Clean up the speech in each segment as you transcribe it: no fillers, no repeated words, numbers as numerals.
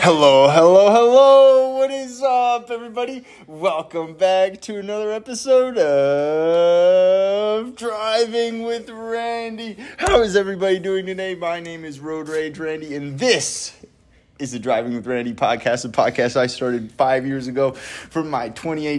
Hello, hello, hello. What is up, everybody? Welcome back to another episode of Driving with Randy. How is everybody doing today? My name is Road Rage Randy, and this is the Driving with Randy podcast, a podcast I started 5 years ago for my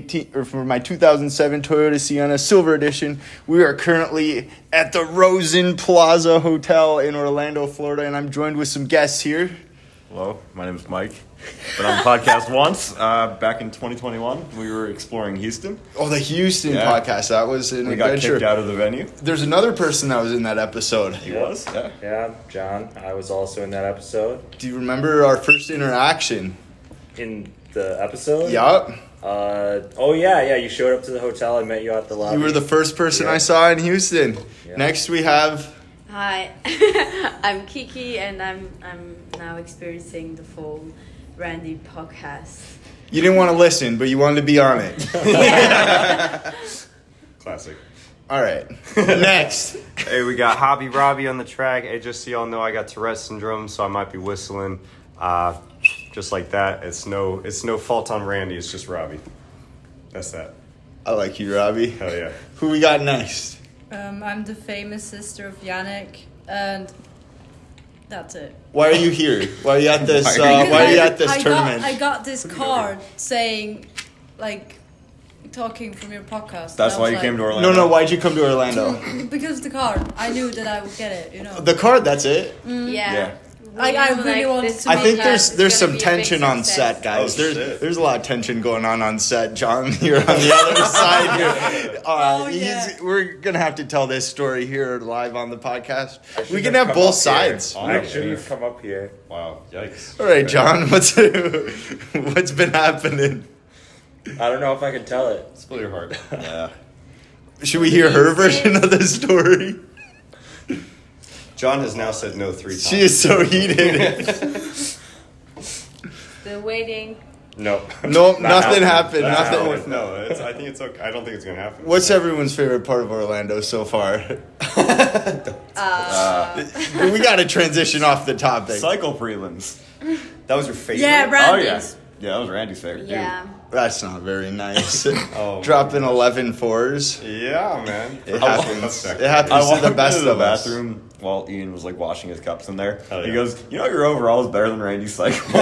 2007 Toyota Sienna Silver Edition. We are currently at the Rosen Plaza Hotel in Orlando, Florida, and I'm joined with some guests here. Hello, my name is Mike. Been on the podcast once. Back in 2021, we were exploring Houston. Oh, the Houston podcast. That was an adventure. We got kicked out of the venue. There's another person that was in that episode. He was? Yeah. Yeah, John. I was also in that episode. Do you remember our first interaction? In the episode? Yup. Yeah. You showed up to the hotel. I met you at the lobby. You were the first person I saw in Houston. Yeah. Next we have... Hi, I'm Kiki, and I'm now experiencing the full Randy podcast. You didn't want to listen, but you wanted to be on it. Classic. All right. Next. Hey, we got Hobby Robbie on the track. Hey, just so y'all know, I got Tourette syndrome, so I might be whistling just like that. It's no fault on Randy. It's just Robbie. That's that. I like you, Robbie. Hell yeah. Who we got next? I'm the famous sister of Yannick, and that's it. Why are you here? Why are you at this? Why why are you at this tournament? I got this card saying, like, talking from your podcast. That's why you came to Orlando? No, why'd you come to Orlando? Because of the card. I knew that I would get it, you know. The card, that's it? Yeah. I really wanted to I make think that. there's some tension on set, guys. There's a lot of tension going on set. John, you're on the other side here. We're gonna have to tell this story here live on the podcast. We can have both sides. I shouldn't have come up here. Wow, yikes. All right, John, what's been happening? I don't know if I can tell it. Spill your heart. Yeah. Should we hear her version of the story? John has now said no 3 times. She is so heated. The waiting. No. Nope, nothing happened. Nothing. I think it's okay. I don't think it's gonna happen. What's everyone's favorite part of Orlando so far? We got to transition off the topic. Cycle prelims. That was your favorite? Yeah, Oh, Randy's. yeah. Yeah, that was Randy's favorite, Yeah. That's not very nice. Oh, Dropping 11 fours. dude. Yeah, man. It happens. It happens I to walked the best into the of us. bathroom while Ian was like washing his cups in there. Oh, He yeah. goes, "You know your overall is better than Randy's cycle." I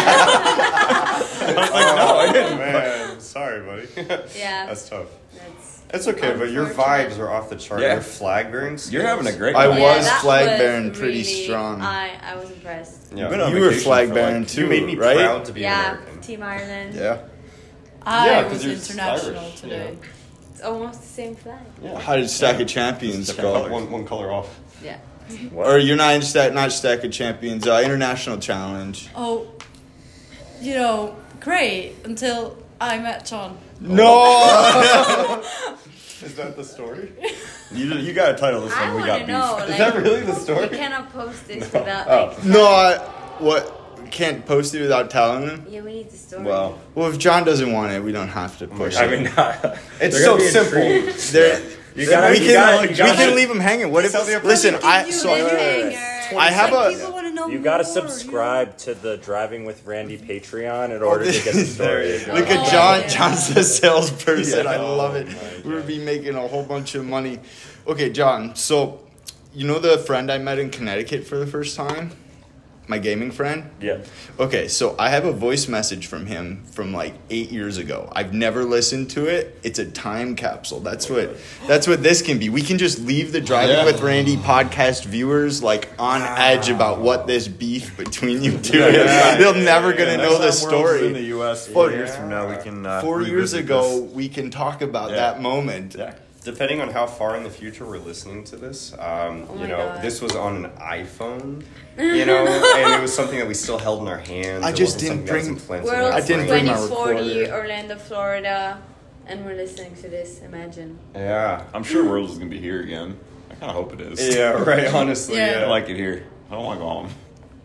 was like, "No, I didn't." Man, sorry, buddy. Yeah. That's tough. That's It's okay, but your unfortunate. vibes are off the chart. Yeah. Your flag bearing skills. You're having a great I night. was that flag was bearing pretty really- strong. I was impressed. Yeah. Been on You were vacation flag for, bearing like, too, You made me right? proud to be Yeah, American. Team Ireland. Yeah. I Yeah, 'cause was you're international Irish, today. It's almost the same flag. Yeah. How did Stack of Champions Different go? colors. One color off. Yeah. Or you're not Stack of Champions, International Challenge. Oh, you know, great until I met John. No! Is that the story? You got to title this I one. We want got to beef. know. Is Like, that really the story? We cannot post this without. Oh. Like, No, what? Can't post it without telling them? Yeah, we need the story. Well, Well, if John doesn't want it, we don't have to push I it. mean, it's they're so gonna be simple. intrigued. There, You gotta- we you can, gotta- we you gotta- can leave him hanging. What if? Tell the Listen, I You so cliffhanger. I have a. People want to know You gotta more, subscribe to the Driving with Randy Patreon in order to get the story. Look at Oh, John. yeah. John's the salesperson. Yeah. I love it. Oh, my We would be making a whole bunch of money. Okay, John. So, you know the friend I met in Connecticut for the first time? My gaming friend? Yeah. Okay, so I have a voice message from him from like 8 years ago. I've never listened to it. It's a time capsule. That's what this can be. We can just leave the Driving with Randy podcast viewers like on edge about what this beef between you two is. They're never gonna know the Next time World's in the story. U.S. 4 Well, years from now, we can. 4 years revisit ago, this. we can talk about Yeah. that moment. Yeah. Depending on how far in the future we're listening to this, my God. this was on an iPhone, and it was something that we still held in our hands. I It just wasn't didn't something that was bring- implanted in We're our I didn't bring brain. my 2040 recorder. Orlando, Florida, and we're listening to this. Imagine. Yeah. I'm sure World is gonna be here again. I kind of hope it is. Yeah, right, honestly, Yeah. I like it here. I don't want to go home.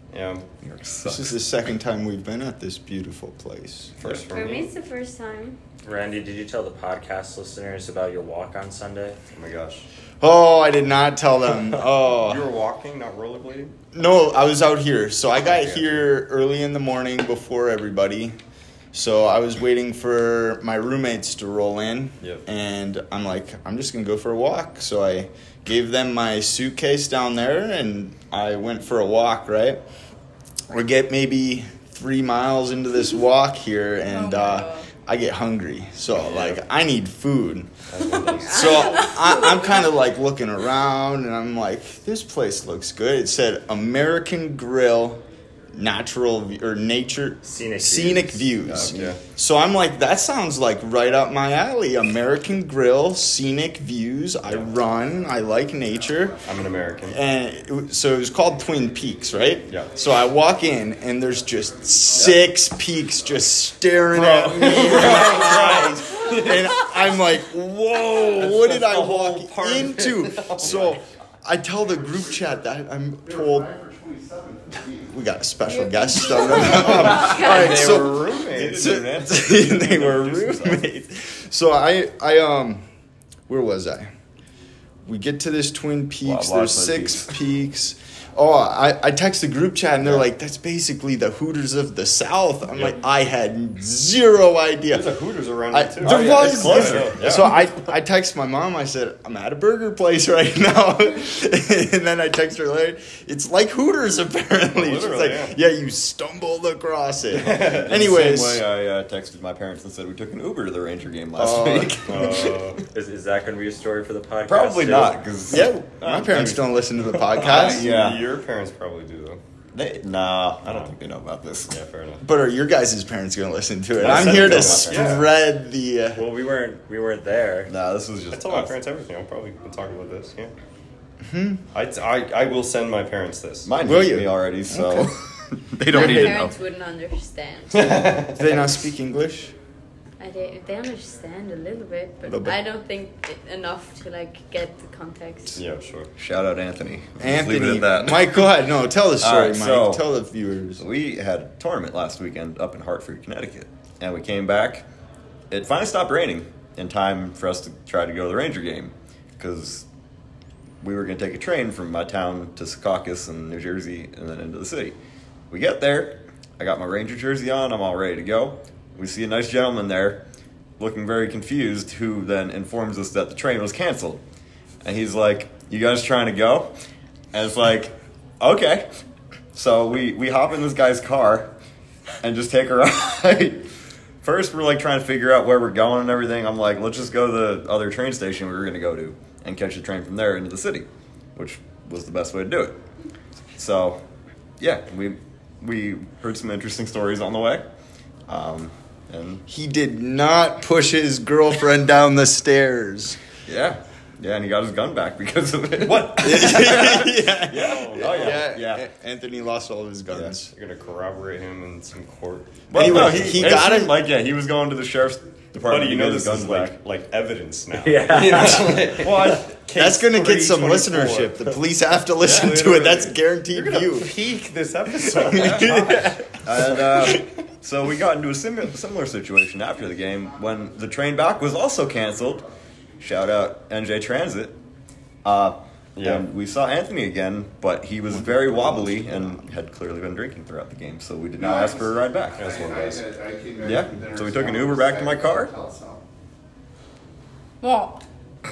Yeah. New York This sucks. is the second time we've been at this beautiful place. First for For me, me. it's the first time. Randy, did you tell the podcast listeners about your walk on Sunday? Oh my gosh. Oh, I did not tell them. You Oh. were walking, not rollerblading? No, I was out here. So I got Okay. here early in the morning before everybody. So I was waiting for my roommates to roll in. Yep. And I'm like, I'm just going to go for a walk. So I gave them my suitcase down there and I went for a walk, right? We get maybe 3 miles into this walk here and Oh my God. I get hungry. So, like, I need food. As one does. So I'm kind of like looking around and I'm like, this place looks good. It said American Grill nature Scenic views. Okay. So I'm like, that sounds like right up my alley. American Grill, scenic views. I run. I like nature. I'm an American. And so it was called Twin Peaks, right? Yeah. So I walk in and there's just 6 peaks just staring at me in my eyes. And I'm like, whoa, what did I the whole walk part of it. into? So I tell the group chat that I'm told we got a special guest. All right, They so were roommates. they were roommates. So I where was I? We get to this Twin Peaks. Wow, There's Twin 6 peaks. Oh, I text the group chat and they're like, that's basically the Hooters of the South. I'm like, I had zero idea. There's a Hooters around I, here too. there yeah, was. it's closer. Yeah. So I text my mom. I said, I'm at a burger place right now. And then I text her later. It's like Hooters apparently. She's Literally, like, yeah, you stumbled across it. Anyways. Same way I texted my parents and said we took an Uber to the Ranger game last Oh. week. Is that going to be a story for the podcast? Probably too? not, because Yeah, my parents don't listen to the podcast. Yeah. Your parents probably do though. Nah, I don't think they know about this. Yeah, fair enough. But are your guys' parents going to listen to it? My I'm son here to told my parents. spread the. Well, we weren't there. Nah, this was just I told my us. parents everything. I'll probably been talking about this. Yeah. I will send my parents this. Mine Will hate you? me already, so Okay. they don't My need to know. parents wouldn't understand. Do they not speak English? They understand a little bit, but Little bit. I don't think enough to like get the context. Yeah, sure. Shout out Anthony. Just Anthony. leave it at that. Mike, go ahead. No, tell the story, All right, Mike. so- Tell the viewers. We had a tournament last weekend up in Hartford, Connecticut, and we came back. It finally stopped raining in time for us to try to go to the Ranger game, because we were going to take a train from my town to Secaucus in New Jersey and then into the city. We get there. I got my Ranger jersey on. I'm all ready to go. We see a nice gentleman there looking very confused, who then informs us that the train was canceled. And he's like, you guys trying to go? And it's like, okay. So we hop in this guy's car and just take a ride. First, we're like trying to figure out where we're going and everything. I'm like, let's just go to the other train station we were going to go to and catch the train from there into the city, which was the best way to do it. So, yeah, we heard some interesting stories on the way. And He did not push his girlfriend down the stairs. yeah, and he got his gun back because of it. What? yeah. Oh, yeah. Anthony lost all of his guns. You're gonna corroborate him in some court. Well, Anyway, no, he it got seemed it. like, yeah, he was going to the sheriff's department. Buddy, you to know get his this is guns back. like evidence now. Yeah. You know? Well, That's going to get some 324. listenership. The police have to listen Yeah, to it. literally. That's guaranteed You're gonna view. peak this episode. And so we got into a similar situation after the game when the train back was also canceled. Shout out NJ Transit. Yeah. And we saw Anthony again, but he was very wobbly and had clearly been drinking throughout the game, so we did not ask for a ride back. That's one of those. Yeah, so we took an Uber back to my car. What?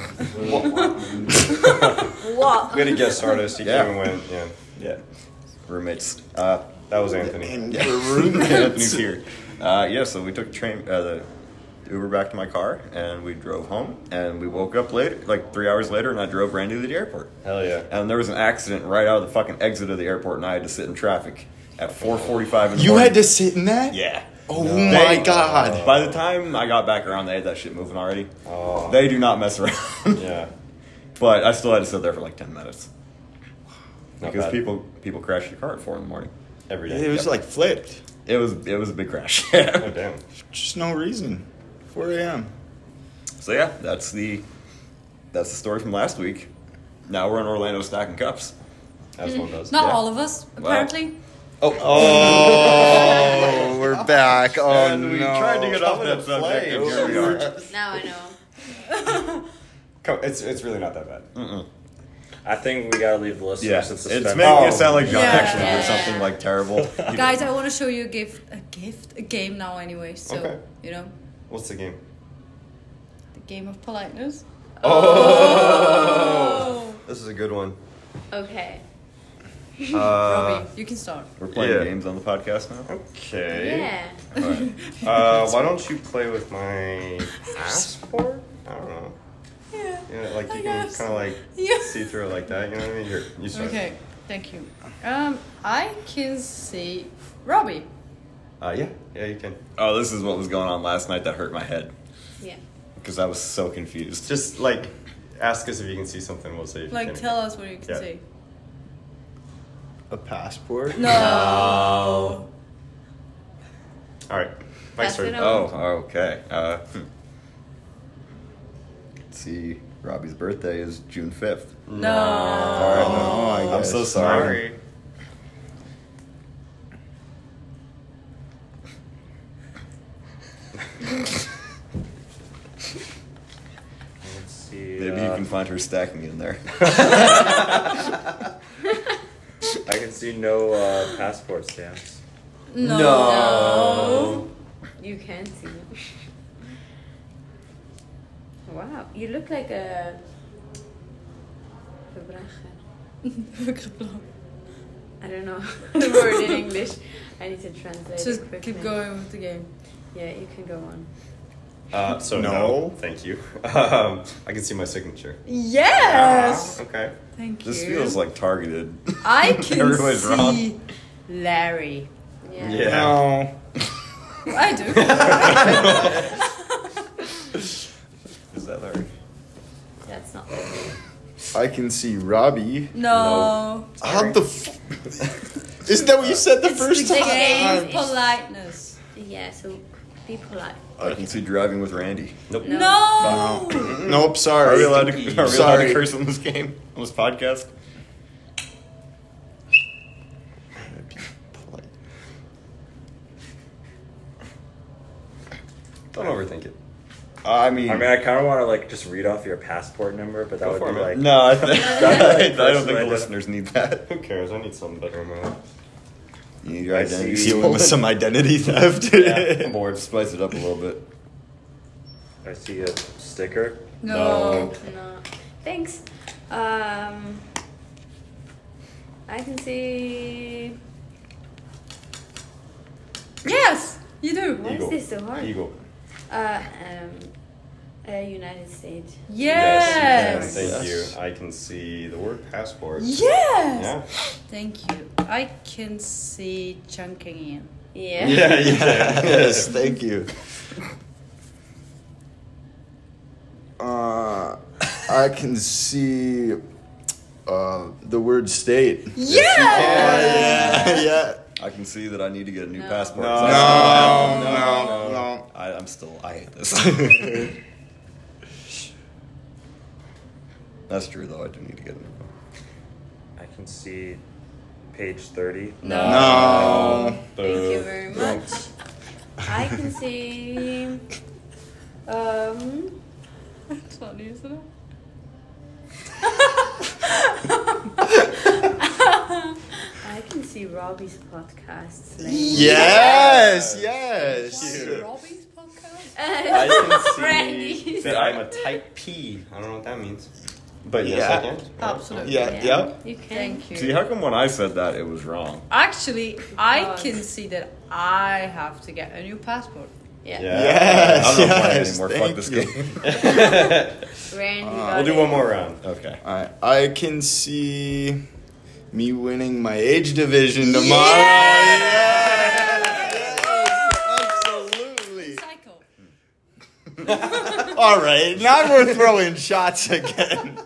What? We had a guest artist. He Yeah. came and went. Yeah. Yeah, roommates. That was Anthony. And Yeah. we're roommates. Anthony's here. Yeah, so we took the Uber back to my car, and we drove home, and we woke up later, like 3 hours later, and I drove Randy to the airport. Hell yeah. And there was an accident right out of the fucking exit of the airport, and I had to sit in traffic at 4:45 in the You morning. had to sit in that? Yeah. Oh my God. By the time I got back around, they had that shit moving already. Oh. They do not mess around. Yeah. But I still had to sit there for like 10 minutes. Not Because bad. people crash your car at 4 in the morning. Every It day. was like flipped. It was a big crash. Oh damn. Just no reason. 4 a.m. So yeah, that's the story from last week. Now we're in Orlando stacking cups. As one does. Not Yeah. all of us, apparently. Oh, we're back. Oh, And we no. tried to get off that subject, and here we are. Now I know. It's really not that bad. I think we gotta leave the listeners Yeah, in it's suspense. making it sound like John Yeah. actually did Yeah. something like terrible. Guys, I want to show you a game now anyway. So, Okay. you know, What's the game? the game of politeness. Oh! This is a good one. Okay. Robbie, you can start. We're playing Yeah. games on the podcast now. Okay. Yeah. All right. Why don't you play with my passport? I don't know. Yeah. Yeah, like I you can guess. kind of like Yeah. see through it like that. You know what I mean? Here, you start. Okay, thank you. I can see Robbie. Yeah, you can. Oh, this is what was going on last night that hurt my head Yeah. because I was so confused. Just like ask us if you can see something. We'll see if you Like, can. tell us what you can Yeah. see. A passport? No. All right, my Pass turn. it on. Oh, okay. Let's see. Robbie's birthday is June 5th. No. All right, Oh, I I'm guess. so sorry. Let's see. Maybe you can find her stacking in there. I can see no passport stamps. No. You can see. Wow, you look like a Verbracher. I don't know the word in English. I need to translate Just it quickly. keep going with the game. Yeah, you can go on. So No. no, thank you. I can see my signature. Yes. Okay. Thank you. This feels like targeted. I can Everybody's see wrong. Larry. Yeah. Yeah. No. I do. Is that Larry? That's not Larry. I can see Robbie. No. How the Isn't that what you said the It's first the time? game of politeness. Yeah, so be polite. I can see driving with Randy. Nope. No. Nope, sorry. Are we allowed to Sorry. curse on this game? On this podcast? Don't overthink it. I mean, I mean, I kind of want to like just read off your passport number, but that Go would for be it, like man. no, I don't think Personally, the listeners need that. Who cares? I need something better in my life. You need your I identity see. stolen with some identity theft. Yeah, I'm bored. Spice it up a little bit. I see a sticker. No. No. Thanks. I can see. Yes, you do. Why Eagle. is this so hard? Eagle. United States. Yes. Thank Yes. you. I can see the word passport. Yes. Yeah. Thank you. I can see chunking in. Yeah. Yeah, you can. Yes, thank you. I can see the word state. Yes. Yeah. I can see that I need to get a new No. passport. No. No. I hate this. That's true, though. I do need to get a new one. I can see page 30. No. Thank you very much. I can see. It's not news, isn't it? I can see Robbie's podcast. Yes. Yes. Robbie's podcast? I can see Randy's. that I'm a type P. I don't know what that means. But yes, Yeah. I can. Absolutely. Yeah. Yeah. You can. Thank you. See, how come when I said that, it was wrong? Actually, I God. can see that I have to get a new passport. Yeah. Yes. I'm not playing Yes, anymore. thank Fuck this you. game. Randy We'll do one more round. Okay. I can see me winning my age division tomorrow. Yes, absolutely. Cycle. All right, now we're throwing shots again.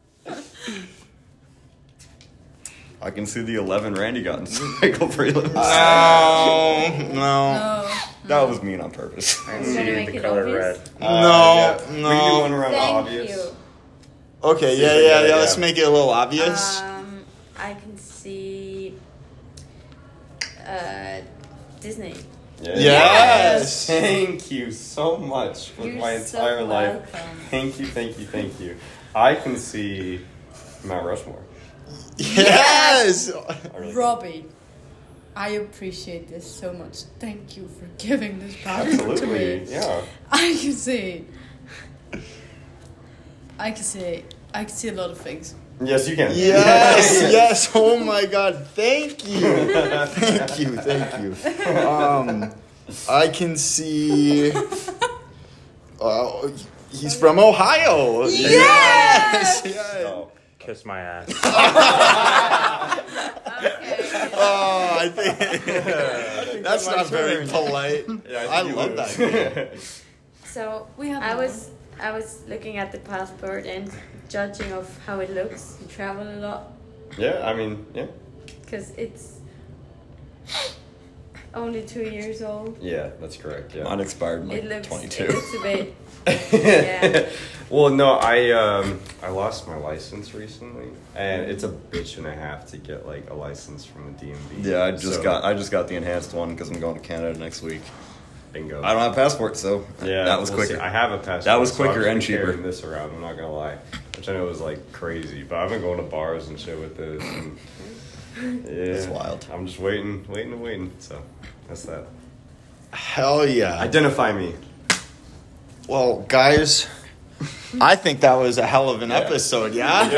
I can see the 11 Randy got in cycle prelims. No. No. That was mean on purpose. Are you trying to make the it color obvious? red. No. We can do one No. around Thank obvious. you. Okay, See if we yeah. Let's yeah. make it a little obvious. I can see. Disney. Yes. Thank you so much with You're my so entire life. welcome. Thank you. I can see Mount Rushmore. Yes. I really Robbie, I appreciate this so much. Thank you for giving this power to Absolutely. me. Yeah. I can see a lot of things. Yes, you can. Yes, yes. Oh my God. Thank you. Thank you. I can see. He's from Ohio. Yes. Yes. Oh, kiss my ass. Oh, I think that's not very polite. Yeah, I think you love lose. that. So We have I more. was looking at the passport and judging of how it looks. You travel a lot Yeah, I mean, yeah. because it's only 2 years old. Yeah, that's correct. Yeah. Mine expired in It like looks 22. It looks a bit. Yeah. Well, no, I lost my license recently, and it's a bitch and a half to get like a license from the DMV. Yeah, I just So, got the enhanced one because I'm going to Canada next week. bingo. I don't have a passport, so Yeah, that was we'll quicker. see. I have a passport. That was so I've quicker just and been cheaper. carrying this around. I'm not gonna lie, which I know is like crazy, but I've been going to bars and shit with this. And, yeah, That's wild. I'm just waiting. So that's that. Hell yeah. Identify me. Well, guys, I think that was a hell of an episode. Yeah.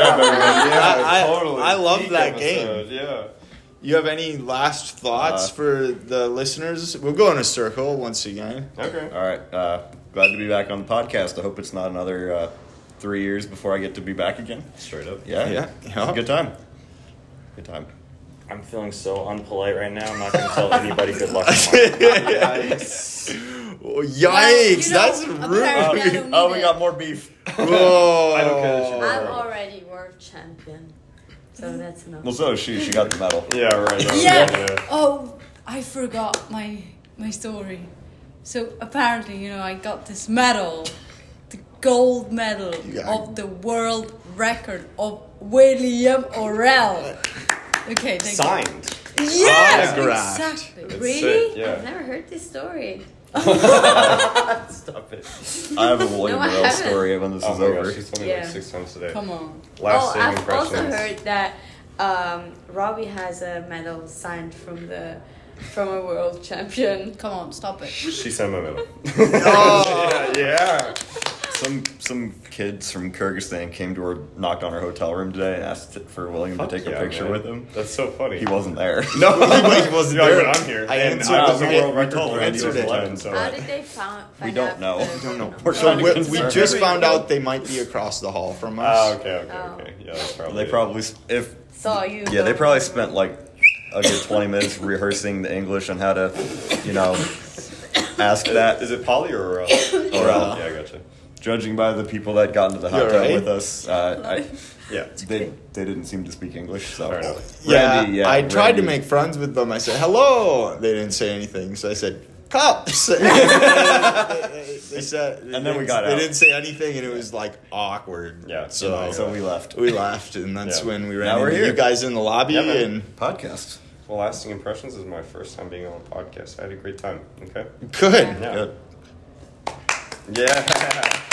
I love Peak that episode, game. Yeah. You have any last thoughts for the listeners? We'll go in a circle once again. Okay. All right, glad to be back on the podcast. I hope it's not another 3 years before I get to be back again. Straight up. Yeah, It's a good time. Good time. I'm feeling so unpolite right now. I'm not going to tell anybody good luck tomorrow. Oh, yikes, you know, that's apparently I rude. don't Oh, need we it. got more beef. Whoa. I don't care that you I'm already world champion, so that's enough. Well, so is she. She got the medal. Yeah. Right. Yeah. Oh, I forgot my story. So apparently, I got this medal, the gold medal Yeah. of the world record of William Orell. Okay, thank Signed. you. Yes, Autographed. exactly. It's Really? sick, yeah. I've never heard this story. Stop it. I have a William No, I Morrell haven't. story when this Oh is my over. gosh, she's told me Yeah. like 6 times today. Come on. Lasting I've impressions. also heard that Robbie has a medal signed from a world champion. Come on, stop it. She sent my medal. Oh. yeah. Some kids from Kyrgyzstan came to her, knocked on her hotel room today, and asked for William Fuck to take yeah, a picture man. with him. That's so funny. He wasn't there. No, he wasn't Yeah, there. but I'm here. I And answered I was the a world we record told holder her in answered it. 11, so How did they find We don't know. out Don't know. the- We're So trying to we confirm. just found out they might be across the hall from us. Ah, okay. Oh. Yeah, that's probably They it. probably if Saw you. yeah they probably spent like a good 20 minutes rehearsing the English on how to ask that. Is it Polly or Orel? Orel. Yeah, I gotcha. Judging by the people that got into the hot You're tub right. with us, Yeah. they didn't seem to speak English. So Fair enough. Yeah, I tried to Randy. make friends with them. I said, hello. They didn't say anything. So I said, cups. they said, And then we got They out. didn't say anything, and it was like awkward. Yeah, So, So we left. we laughed, and that's Yeah. when we Now ran we're into here. you guys in the lobby. Yeah, man. And Podcast. Well, Lasting Impressions is my first time being on a podcast. I had a great time. Okay. good. Yeah. Good. Yeah.